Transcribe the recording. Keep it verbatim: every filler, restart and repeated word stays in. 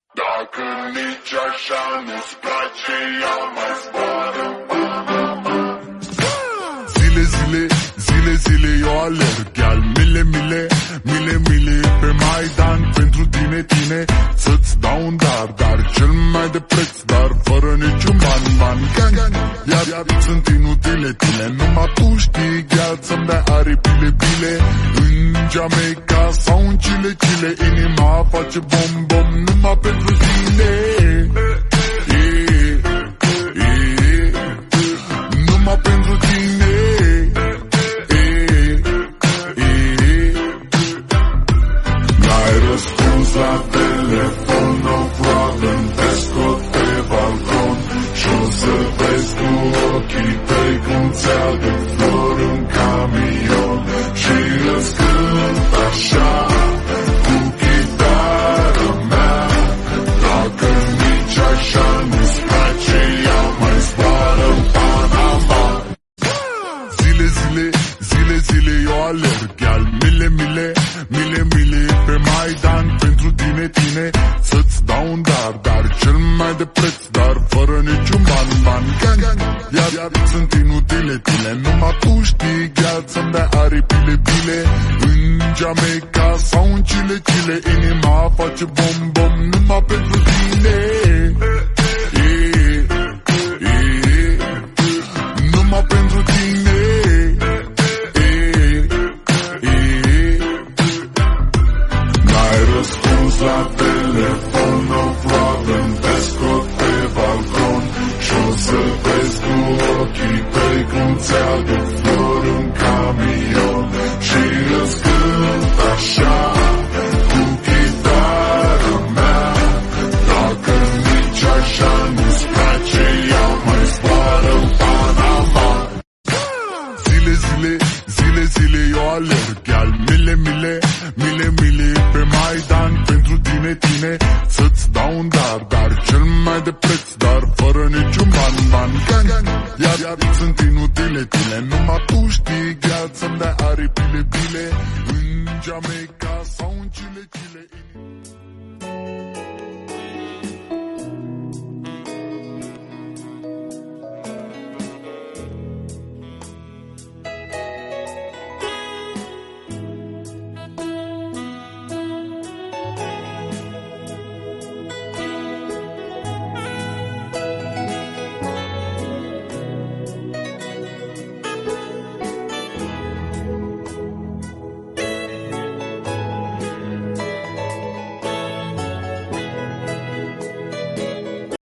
Dacă nici așa nu-ți place, ia mai zboară în Panama. Zile, zile, zile, zile eu alerg, al mile, mile, mile, mile pe Maidan pentru tine, tine, să-ți dau un dar, dar cel mai de preț, dar fără niciun ban, ban, gang, iar, iar sunt inutile tine, numai tu știi, gheal să-mi dai aripile, bile, în Jamaica sau în Chile, Chile, inima face bom, bom, numai pentru tine, e, e, numai pentru tine. Răspuns la telefon, no problem, te scot pe balcon și-o să vezi cu ochii tăi cum ți-aduc flori în camion și îți cânt așa cu chitara mea. Dacă nici așa nu-ți place, ia mai zboară în Panama. Zile, zile, zile, zile eu alerg, al mile, mile, mile, mile pe Maidan pentru tine, tine, să-ți dau un dar, dar cel mai de preț, dar fără niciun ban, ban, gang, iar, iar sunt inutile tine, numai tu știi, gheal să-mi dai aripile, bile, în Jamaica sau în Chile, Chile, inima face bom, bom, numai pentru tine, e, e, numai pentru tine. Răspuns la telefon, no problem, te scot pe balcon și-o să vezi cu ochii tăi cum ți-aduc flori în camion și îți cânt așa cu chitara mea. Dacă nici așa nu-ți place, ia mai zboară în Panama. Zile, zile, zile, zile eu alerg, al mile, mile, mile, mile pe Maidan pentru tine, tine, să-ți dau un dar, dar cel mai de preț, dar fără niciun ban, ban, gang, iar, iar sunt inutile tine, numai tu știi, gheal să-mi dai aripile, bile, în Jamaica sau în Chile, Chile.